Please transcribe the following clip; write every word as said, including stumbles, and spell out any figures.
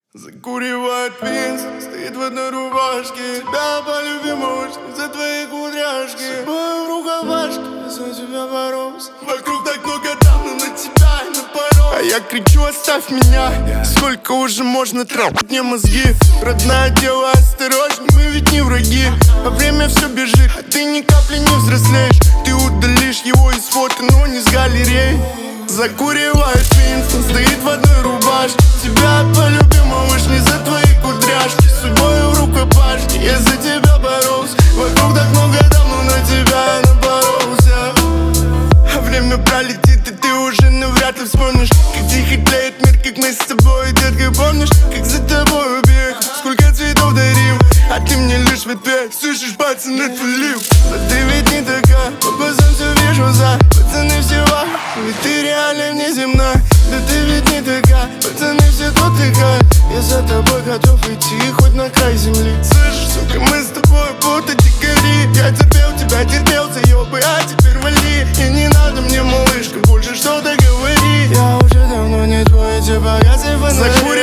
Закуривает винс, стоит в одной рубашке. Тебя по-любимому за твои кудряшки. С собой в рукавашке, я за тебя боролся. Вокруг так много дам, но на тебя и напорол. А я кричу, оставь меня. Сколько уже можно трахать мне мозги? Родная дева, осторожно, мы ведь не враги. А время все бежит, а ты ни капли не взрослеешь. Ты удалишь его из фото, но не с галереи. Закуривает винс, он стоит в одной рубашке. Тебя по-любимому лишь не за твои кудряшки. С судьбой в рукопашке, я за тебя боролся. Вокруг так много дам, но на тебя я напоролся. А время пролетит, и ты уже навряд ли вспомнишь, как тихо тлеет мир, как мы с тобой, детка, помнишь? Как за тобой убег, сколько цветов дарил, а ты мне лишь в ответ слышишь, пацан, отвалил. Но ты ведь не такая, по глазам все вижу за. Пацаны все вах, ведь ты реально внеземная. Да ты ведь не такая, пацаны все тут играют. Я за тобой готов идти хоть на край земли. Слышишь, сука, мы с тобой будто дикари. Я терпел тебя, терпел заебы, а теперь вали. И не надо мне, малышка, больше что-то говори. Я уже давно не твой, эти богатые фонари.